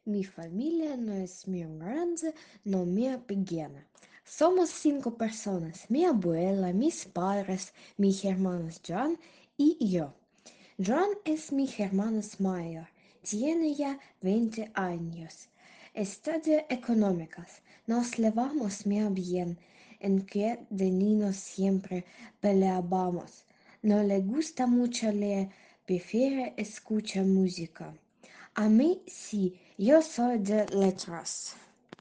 Mi familia no es muy grande, no muy pequeña. Somos 5 personas, mi abuela, mis padres, mis hermanos John y yo. John es mi hermano mayor, tiene ya 20 años. Estudia económicas, nos llevamos muy bien, en que de niños siempre peleábamos. No le gusta mucho leer, prefiere escuchar música. A mí sí, yo soy de letras.